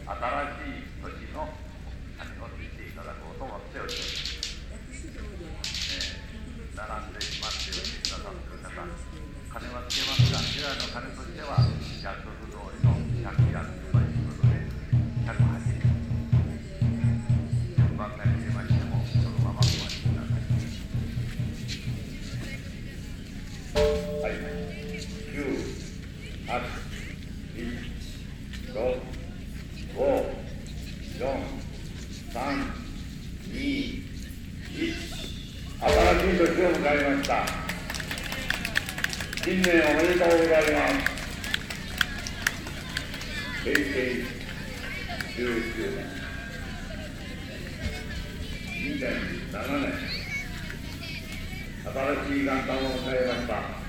新しい年の鐘をついていただこうと思っております。並んでしまっておいてくださっている方、鐘はつけますが、従来の鐘としては約束通りの100ヤードということで180順番が入れましてもそのままお待ちください。はい、9、8、1、6、5、4、3、2、1。新しい年を迎えました。新年おめでとうございます。平成19年、2007年、新しい元旦を迎えました。